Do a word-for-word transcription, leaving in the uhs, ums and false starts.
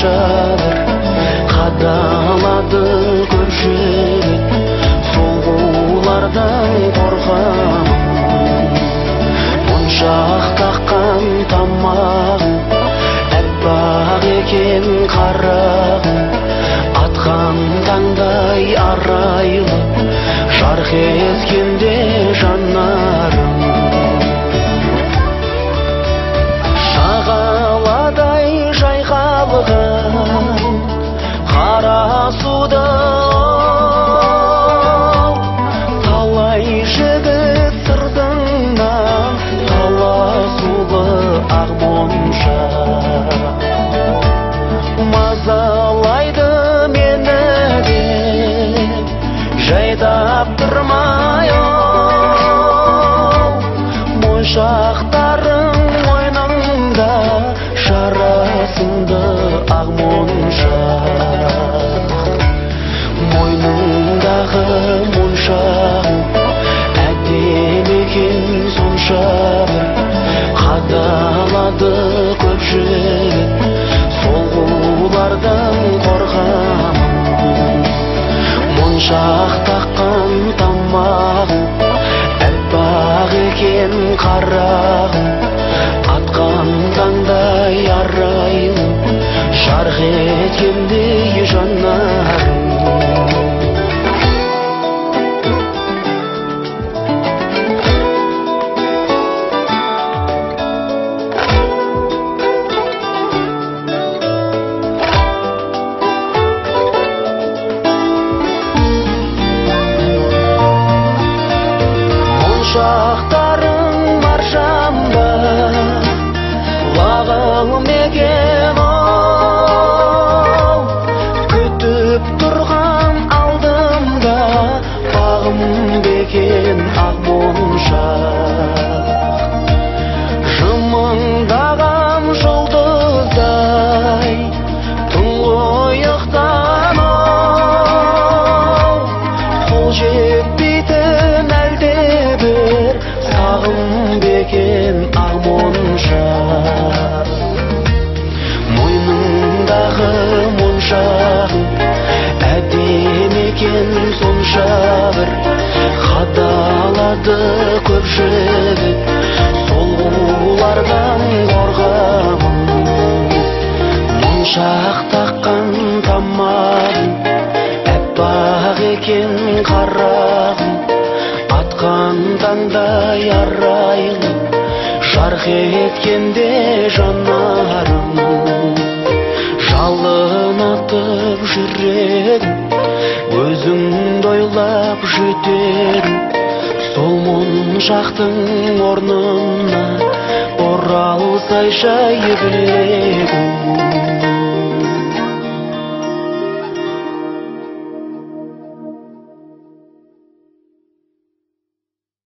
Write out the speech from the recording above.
монша бір қадалады көп жігіт, соғулардан қорқамын. Моншақ таққан тамағым әппақ екен қарағым, атқан таңдай арайлы жарқ еткенде жанарым. Шағаладай жайқалған қара суды талай жігіт сыртыңнан таласулы ақ моншақ мазалайды мені де жайдап тұрмай моншақтарың мойныңда жарасымды ақ моншақ. Мойныңдағы моншағың әдемі екен сонша бір қадалады көп жігіт, соғулардан қорқамын. Моншақ таққан тамағым әппақ екен қарағым, атқан таңдай арайлы жарқ еткендей жанарым. Моншақтарың маржанба лағым екен оу, күтіп тұрған алдымда бағым бекен ақ моншақ. Жымыңдаған жұлдыздай тұңғиықтан оу, қол жетпейтін әлдебір сағым бекен ақ моншақ. Мойныңдағы моншағың әдемі екен сонша бір қадалады көп жігіт, соғулардан қорқамын. Моншақ таққан тамағым әппақ екен қарағым, атқан таңдай арайлы жарқ еткенде жанарым. Жалынатып жүрегім өзіңді ойлап жетерім, сол моншақтың орнына оралсай жай білегім.